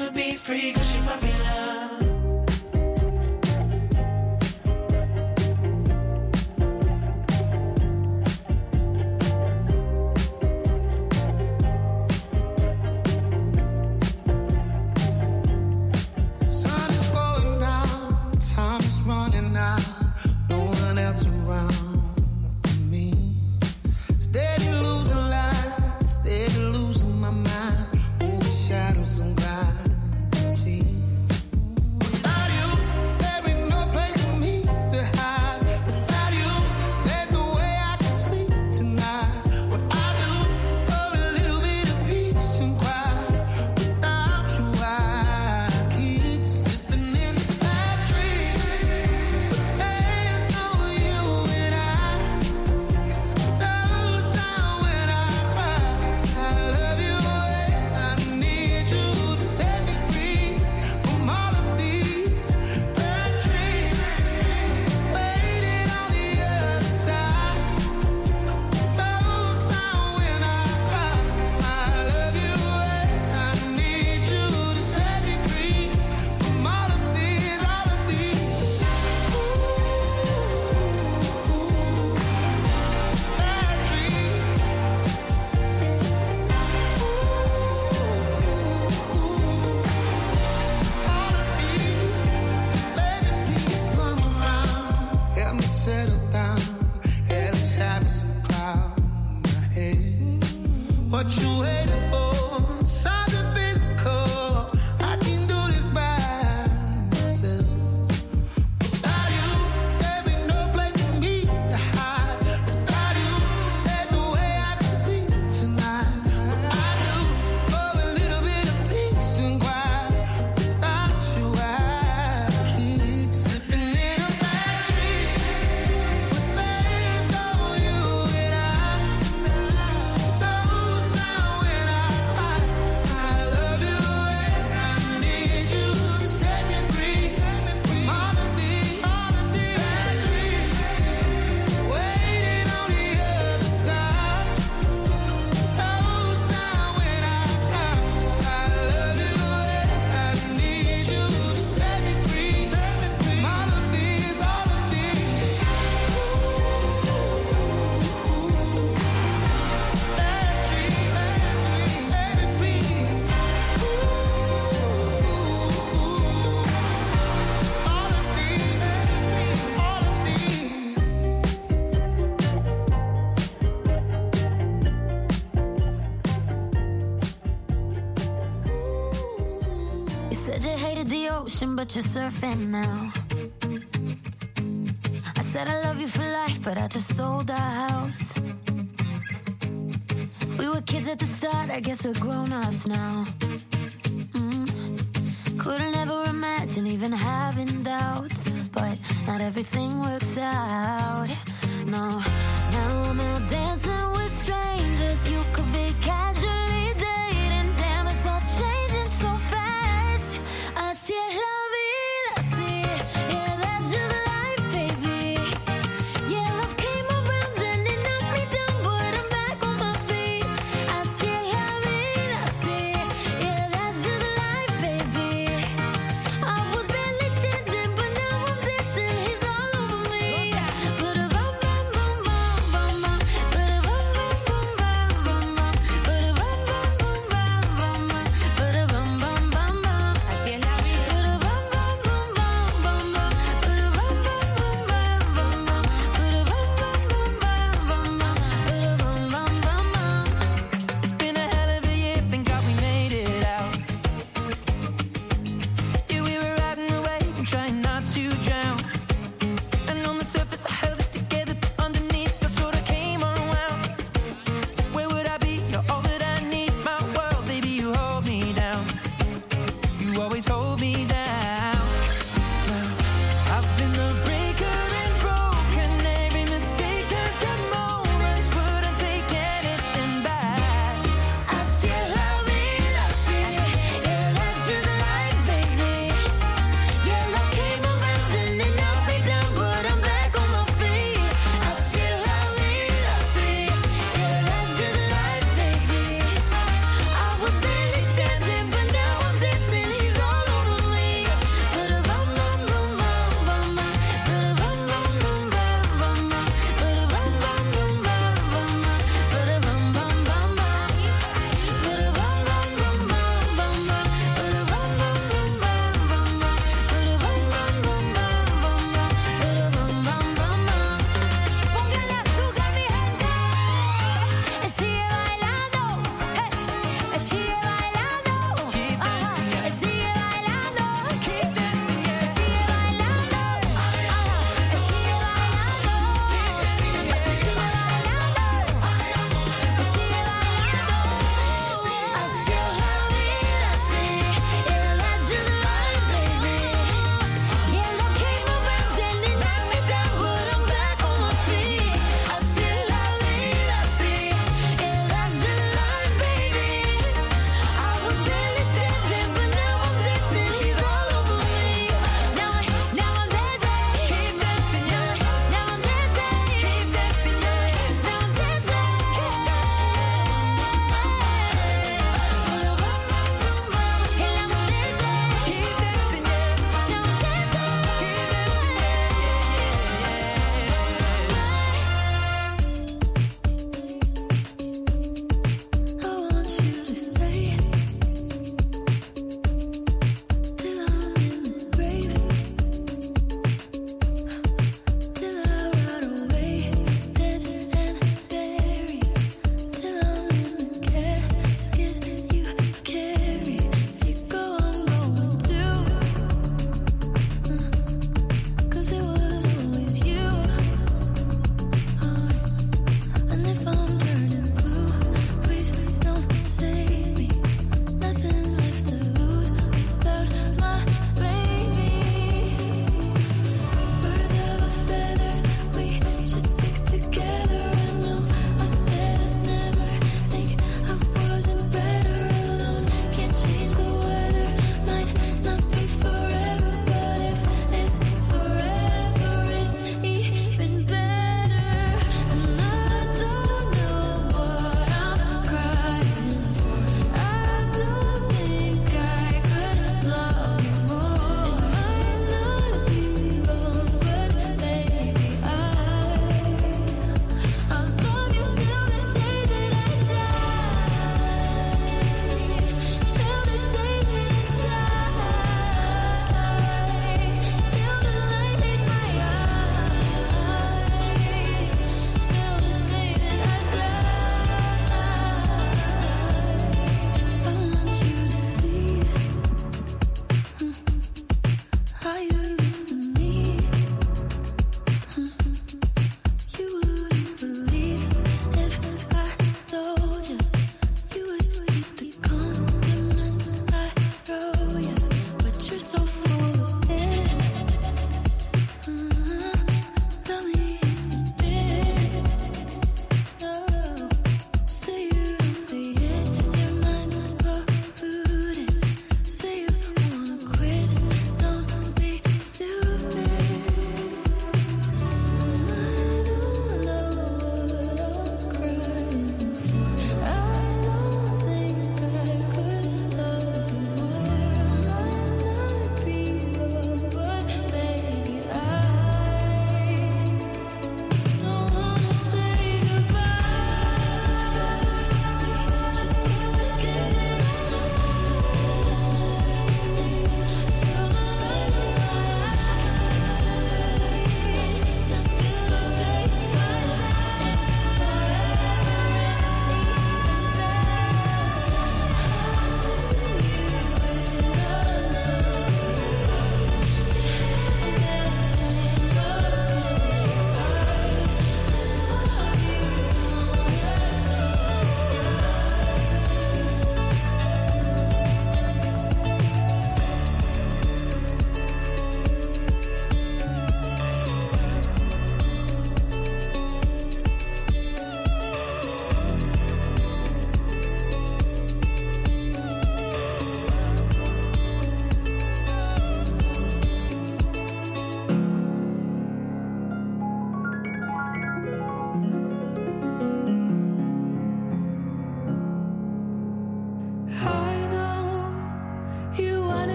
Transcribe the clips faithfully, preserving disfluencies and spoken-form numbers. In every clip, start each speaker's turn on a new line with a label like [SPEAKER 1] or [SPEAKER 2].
[SPEAKER 1] never be free cause you're popular.
[SPEAKER 2] But you're surfing now. I said I love you for life, but I just sold our house. We were kids at the start, I guess we're grown-ups now. Mm. Couldn't ever imagine even having doubts, but not everything works out. No, now I'm out dancing with strangers. You could be casually dating. Damn, it's all changing so fast. I see it.
[SPEAKER 3] But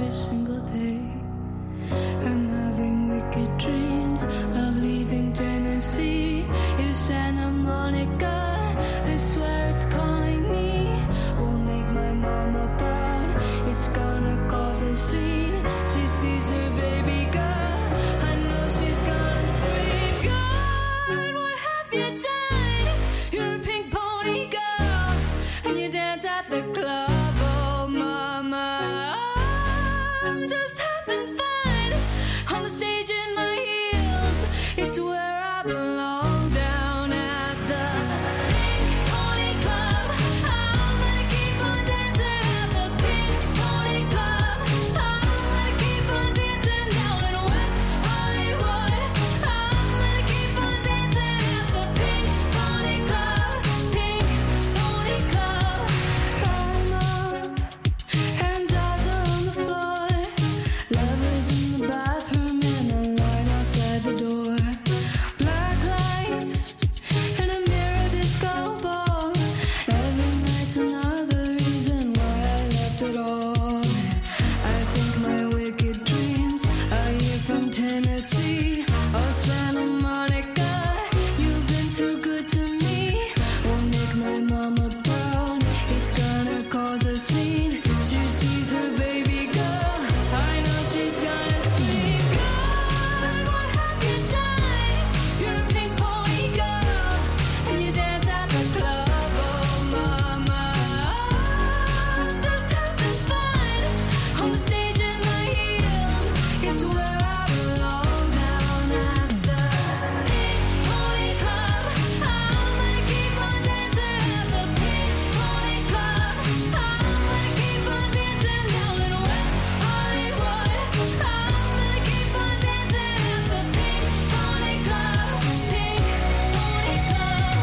[SPEAKER 3] every single day. I'm having wicked dreams of leaving Tennessee. If Santa Monica, I swear it's calling me. Won't make my mama proud, it's gonna cause a scene. She sees her baby girl, I know she's gonna scream. God, what have you done? You're a pink pony girl, and you dance at the club. Oh mama, I'm just having fun on the stage in my heels. It's where I belong, down at the Pink Pony Club. I'm gonna keep on dancing at the Pink Pony Club. I'm gonna keep on dancing down in West Hollywood. I'm gonna keep on dancing at the Pink Pony Club. Pink Pony Club. I'm up and dolls are on the floor. Lovers in the bathroom and a line outside the door. Black lights and a mirror disco ball. Every night's another reason why I left it all. I think my wicked dreams are here from Tennessee. Oh Santa Monica, you've been too good to me. Won't make my mama proud, it's gonna cause a scene. She sees her baby girl, I know she's gonna scream. God, what have you done? You're a pink pony girl, and you dance at the club. Oh mama, I'm just having fun on the stage in my heels. It's where I belong, down at the Pink Pony Club. I'm gonna keep on dancing at the Pink Pony Club. I'm gonna keep on dancing down in West Hollywood. I'm gonna keep on dancing at the Pink Pony Club. Pink Pony Club.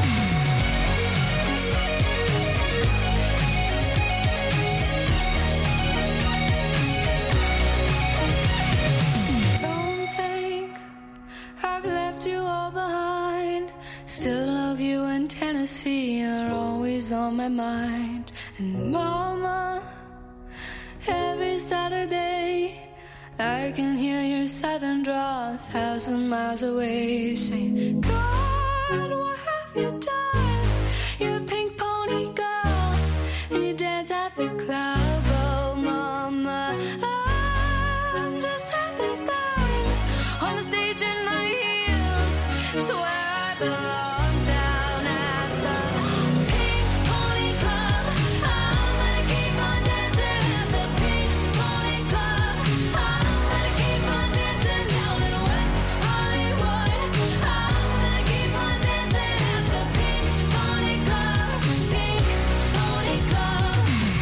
[SPEAKER 3] Don't think I've left you all behind. Still love you, and Tennessee are always on my mind. And mama, every Saturday I can hear your southern drawl a thousand miles away, saying, God, what have you done? You're a pink pony girl, and you dance at the club. Oh mama, I'm just having fun on the stage in my heels. It's where I belong, down at the Pink Pony Club. I'm gonna keep on dancing at the Pink Pony Club. I'm gonna keep on dancing down in West Hollywood. I'm gonna keep on dancing at the Pink Pony Club. Pink Pony Club.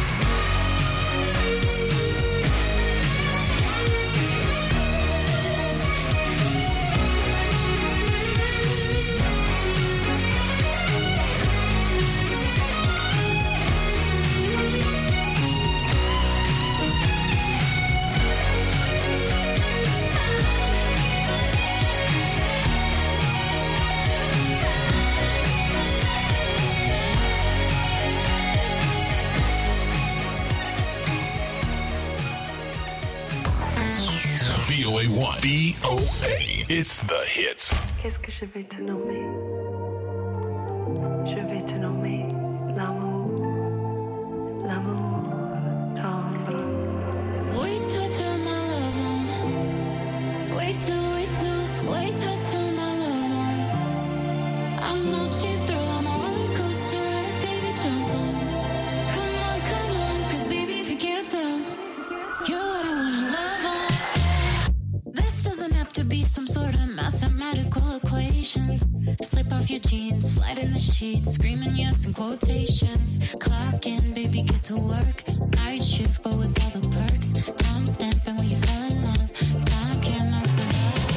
[SPEAKER 4] V O A one. V O A. It's the hits.
[SPEAKER 5] Qu'est-ce que je vais te nommer? Je vais te nommer l'amour, l'amour tendre.
[SPEAKER 2] Wait till I turn my love on. Wait till, wait till, wait till I turn my love on. I'm no cheap thrill, I'm a roller coaster ride, baby, jump on. Come on, come on, cause baby, if you can't tell, you're what I wanna love on. This doesn't have to be some sort of mathematical equation. Slip off your jeans, slide in the sheets, screaming yes in quotations. Clock in, baby, get to work. Night shift, but with all the perks. Time stamping when you fell in love. Time can't mess with us.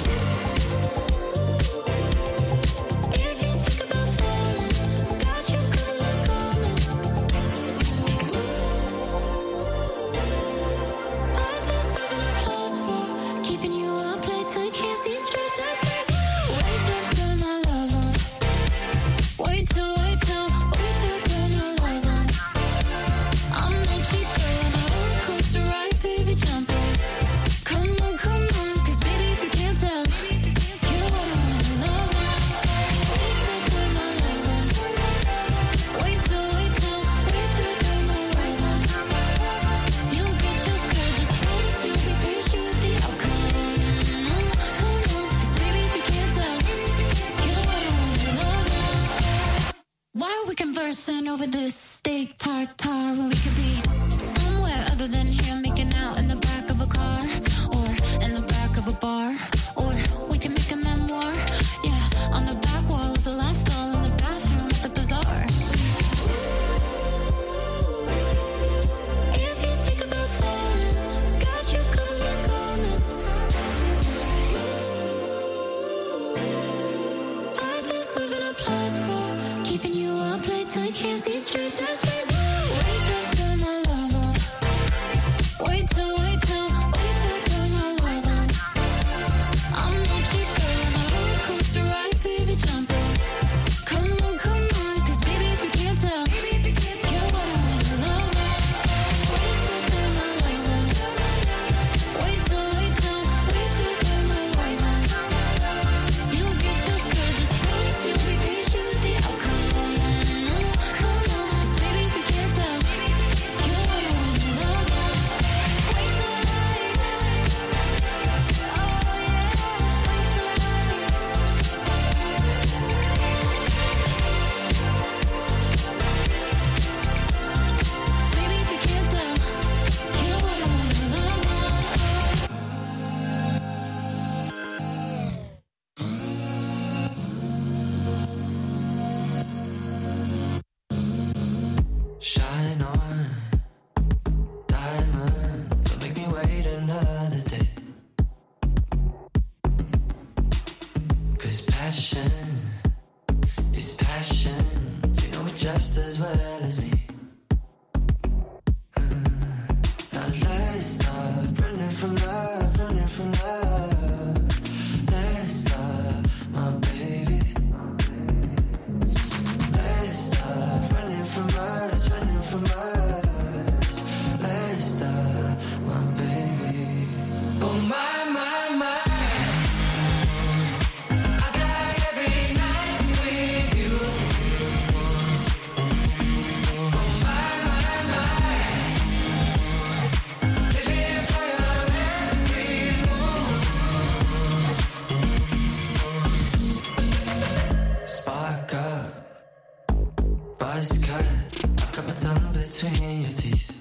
[SPEAKER 2] If you think about falling, got you covered like almonds. I deserve an applause for keeping you up late till you can't see straight. Just wait till I turn my love on. Wait till, wait till, wait till I turn my love on. I'm no cheap girl, I'm a roller coaster ride, baby, jump person over this steak tartare when we could be somewhere other than here, making out in the back of a car or in the back of a bar, or we can make a memoir, yeah, on the back wall of the last stall in the bathroom at the bazaar. If you think about falling, got you covered like garments. I deserve an applause for keeping you up late, I can't see straight, just wait. Wait till I turn my love on. Wait till, wait till, wait till I turn my love on. I'm no cheap girl on a roller coaster ride, baby, jump on. Come on, come on, cause baby if you can't tell, you're what I wanna love on. Wait till I turn my love on. Wait till, wait till, wait till I turn my love on. You'll get your thrill, just promise you'll be patient with the outcome. Come on, cause baby if you can't tell, you're what I wanna love on. Wait till I, oh yeah, wait till I. Baby if you can't tell, you're what I wanna love on.
[SPEAKER 6] Shine on, diamond, don't make me wait another day. Cause passion is passion, you know it just as well as me. Uh, Now let's stop running from love, running from love. Let's stop, my baby. Let's stop running from us, running from us. Let's stop, my baby. Oh my, my, my. I die every night with you. Oh my, my, my. Living for your every move. Spark up, buzz cut. I've got my tongue between your teeth.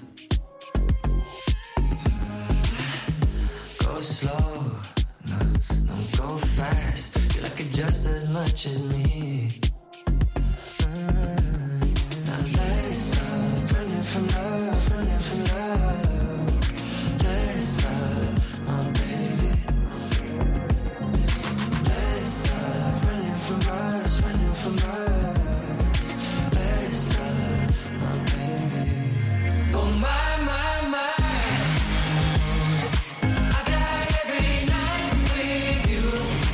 [SPEAKER 6] Go slow, no, no, go fast. You like it just as much as me. Uh, Now let's stop running from love, running from love. Let's stop, my baby. Let's stop running from us, running from us. Let's stop, my baby. Oh my, my, my. I die every night with you.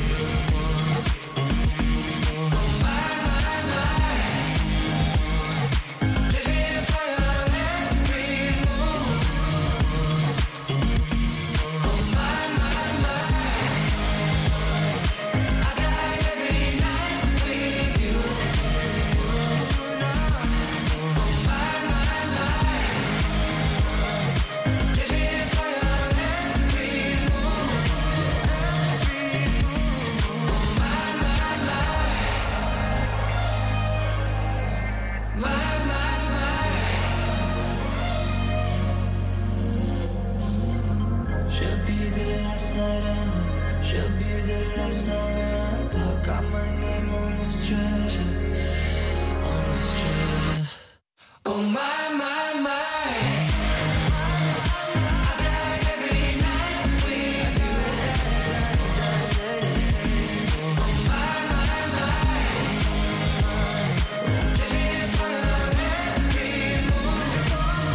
[SPEAKER 6] Oh my, my, my. Living for your every move. Oh my, my, my. I die every night with you. Oh my, my, my. Living for your every move. Oh my, my, my. My, my, my. Should be the last night ever. Should be the last night where I got my name on this treasure, on this treasure. Oh my, my, my. I die every night with you. Oh my, my, my. Living for your every move.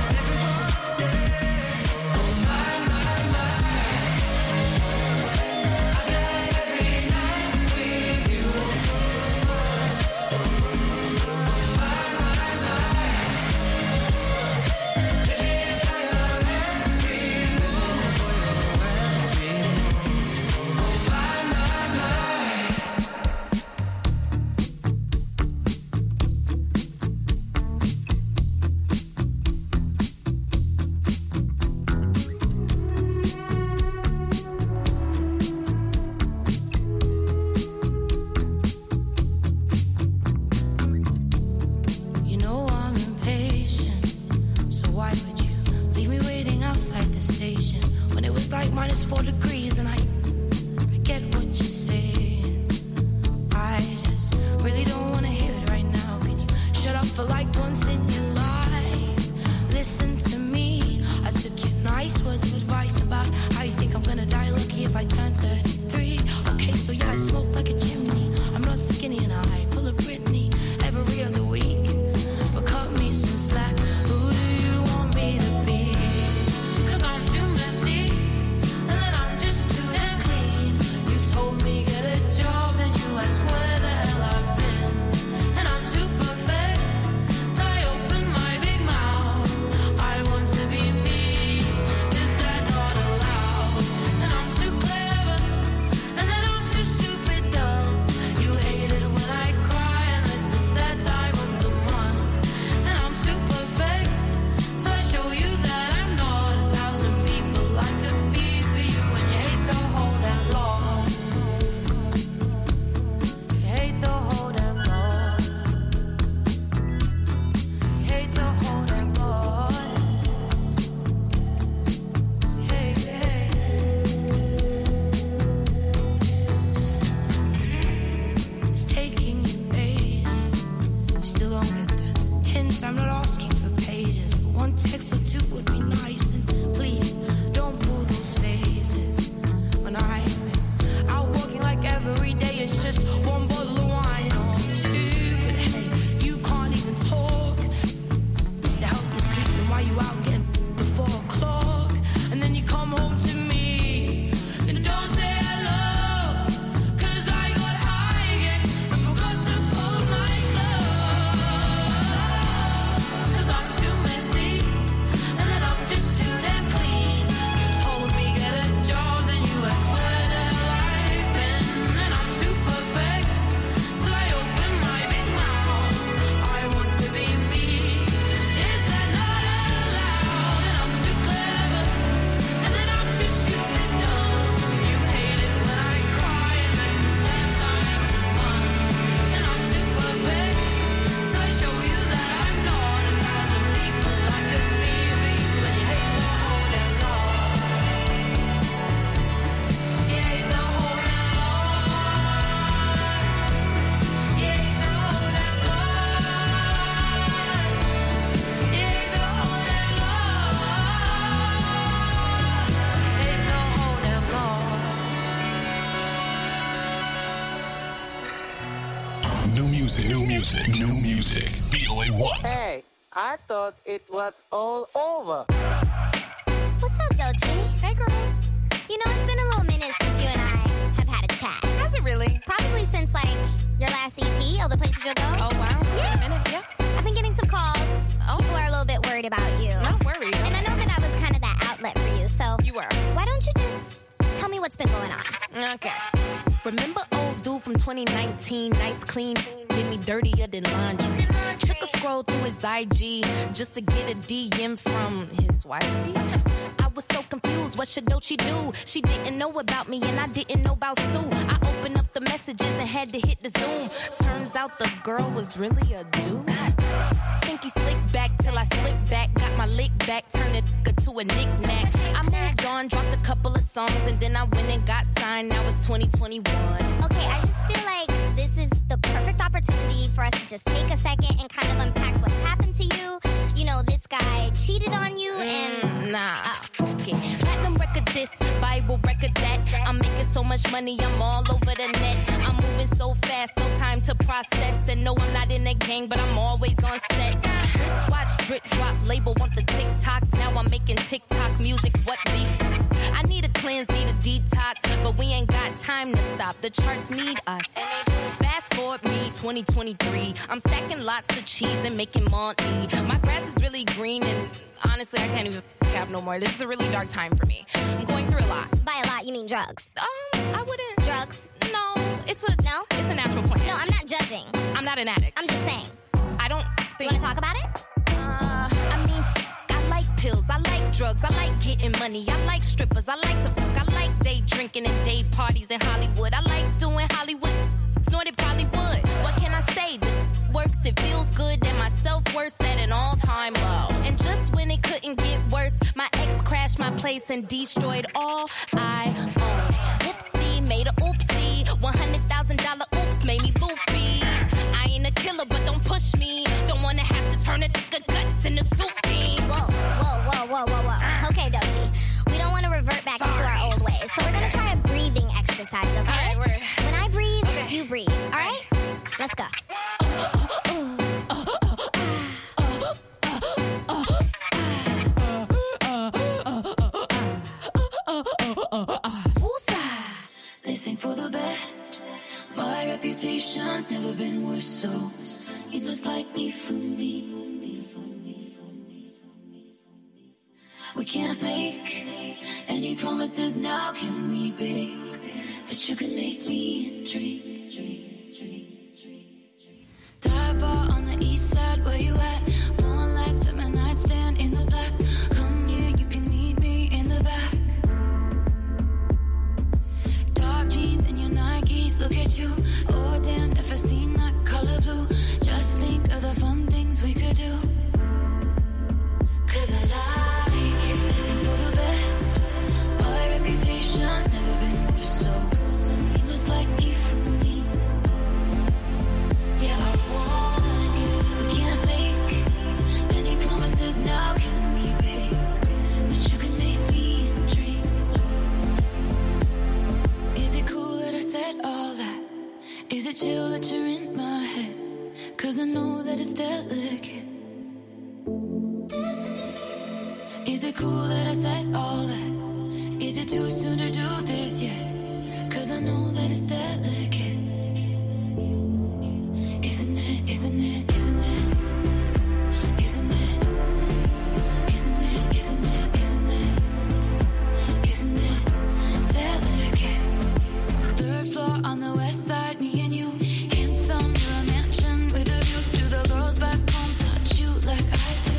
[SPEAKER 6] Oh my, my, my. I die every night with you.
[SPEAKER 3] minus four degrees, and I, I get what you're saying. I just really don't want to hear it right now. Can you shut up for like once in your life? Listen to me. I took your nice words of advice about how you think I'm gonna die lucky if I turn thirty-three. Okay, so yeah, I smoke like a chimney. I'm not skinny and I pull a Britney every other week. But cut me some slack. Who do you want me to be? Cause I'm too messy, and then I'm just too damn clean. You told me get a job, and you asked where the hell I've been. And I'm too perfect, so I open my big mouth. I want to be me, is that not allowed? And I'm too clever, and then I'm too stupid dumb. You hate it when I cry, and this is that time of the month. And I'm too perfect, so I show you that I'm not a thousand people I could be for you. And you hate the whole damn lot. You hate the whole damn lot. You hate the whole damn lot. Hey, hey. It's taking you ages. You still don't get the hint. I'm not asking for pages, but one text or two would be nice. And please don't pull those faces when I'm out walking like every day. It's just one bottle of wine or two. But hey, you can't even talk. Just to help you sleep, then why you out getting before o'clock? And then you come home to me and don't say hello. Cause I got high again and forgot to fold my clothes. Cause I'm too messy, and then I'm just too damn clean. You told me get a job, then you asked where the hell I've been. And I'm too perfect, till I open my big mouth. I want to be me, is that not allowed? And I'm too clever, and then I'm too stupid dumb. You hate it when I cry, and this is that time of the month. And I'm too perfect, till I show you that I'm not a thousand people I could be for you. And you hate the whole damn lot. You hate the whole damn lot. You hate the whole damn lot. You hate the whole damn lot. You hate the whole damn lot.
[SPEAKER 4] New music, new music, new music. V O A one.
[SPEAKER 7] Hey, I thought it was all over.
[SPEAKER 2] What's up, Doechii?
[SPEAKER 8] Hey, girl.
[SPEAKER 2] You know, it's been a little minute since you and I have had a chat.
[SPEAKER 8] Has it really?
[SPEAKER 2] Probably since, like, your last E P, All the Places You'll Go.
[SPEAKER 8] Oh, wow. It's
[SPEAKER 2] Yeah.
[SPEAKER 8] been a minute. Yeah.
[SPEAKER 2] I've been getting some calls.
[SPEAKER 8] Oh.
[SPEAKER 2] People are a little bit worried about you.
[SPEAKER 8] Not worried.
[SPEAKER 2] And I know that I was kind of that outlet for you, so
[SPEAKER 8] You were.
[SPEAKER 2] why don't you just tell me what's been going on?
[SPEAKER 8] Okay. Remember old dude from twenty nineteen, nice clean, did me dirtier than laundry. Took a scroll through his I G just to get a D M from his wifey. I was so confused, what should Doechii do? She didn't know about me and I didn't know about Sue. I opened up the messages and had to hit the Zoom. Turns out the girl was really a dude. Think he slicked back till I slipped back. Got my lick back, turned it to a knick-knack. I moved on, dropped a couple of songs, and then I went and got signed. Now it's twenty twenty-one.
[SPEAKER 2] Okay, I just feel like this is the perfect opportunity for us to just take a second and kind of unpack what's happened to you. You know, this guy cheated on you and...
[SPEAKER 8] Mm, nah. Okay. Platinum record this, Bible record that. I'm making so much money, I'm all over the net. I'm moving so fast, no time to process. And no, I'm not in a gang, but I'm always on set. Wristwatch, drip drop, label want the TikToks. Now I'm making TikTok music, what beef? I need a cleanse, need a detox, but we ain't got time to stop. The charts need us. Fast forward me, twenty twenty-three. I'm stacking lots of cheese and making money. My grass is really green and honestly, I can't even cap no more. This is a really dark time for me. I'm going through a lot.
[SPEAKER 2] By a lot, you mean drugs?
[SPEAKER 8] Um, I wouldn't.
[SPEAKER 2] Drugs?
[SPEAKER 8] No, it's a
[SPEAKER 2] No?
[SPEAKER 8] It's a natural plan.
[SPEAKER 2] No, I'm not judging.
[SPEAKER 8] I'm not an addict.
[SPEAKER 2] I'm just saying.
[SPEAKER 8] I don't
[SPEAKER 2] You
[SPEAKER 8] think.
[SPEAKER 2] want to talk about it?
[SPEAKER 8] Uh, I mean, f- I like pills, I like drugs, I like getting money, I like strippers, I like to fuck, I like day drinking and day parties in Hollywood, I like doing Hollywood, snorted Bollywood. What can I say? That works, it feels good, and my self-worth's at an all-time low. And just when it couldn't get worse, my ex crashed my my place and destroyed all I owned. Whoopsie, made a oopsie. one hundred thousand dollars oops made me loopy. I ain't a killer, but don't push me. Don't wanna have to turn a nigga guts into soup beans.
[SPEAKER 9] Whoa, whoa, whoa, whoa, whoa, whoa. Okay, Doechii. We don't want to revert back Sorry. into our old ways. So we're gonna try a breathing exercise, okay?
[SPEAKER 8] All right,
[SPEAKER 9] when I breathe,
[SPEAKER 8] okay.
[SPEAKER 9] you breathe. All right? Let's go.
[SPEAKER 3] They sing for the best. My reputation's never been worse, so you must like me for me. We can't make any promises now, can we, babe? But you can make me drink, drink, drink, drink, drink. Dive bar on the east side, where you at? Phone lights at my nightstand in the black. Come here, you can meet me in the back. Dark jeans and your Nikes, look at you. Oh damn, never seen that color blue. Just think of the fun things we could do. Cause I like you. Listen for the best. My reputation's never been worse, so you must like me for me. Yeah, I want you. We can't make any promises now, can we, babe? But you can make me dream. Is it cool that I said all that? Is it chill that you're in my head? Cause I know that it's delicate. Is it cool that I said all that? Is it too soon to do this yet? Cause I know that it's delicate. Isn't it, isn't it, isn't it? Isn't it? Isn't it, isn't it, isn't it? Isn't it delicate? Third floor on the west side, me and you. Handsome, you're a mansion with a view. Do the girls back home touch you like I do?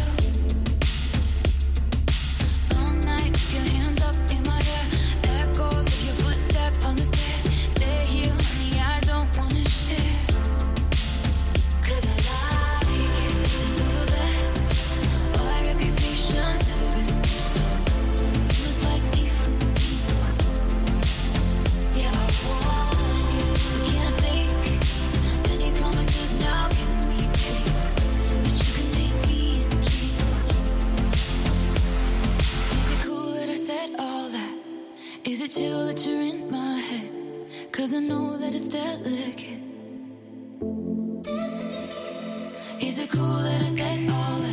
[SPEAKER 3] Long night with your hands up in my hair. Echoes of your footsteps on the stairs. Stay here, honey, I don't wanna share. Cause I like you. Listen for the best. My reputation's never been worse, so you must like me for me. Yeah, I want you. We can't make any promises now, can we, babe? But you can make me dream. Is it cool that I said all that? Is it chill that you're in my head? Cause I know that it's delicate. Is it cool that I said all that?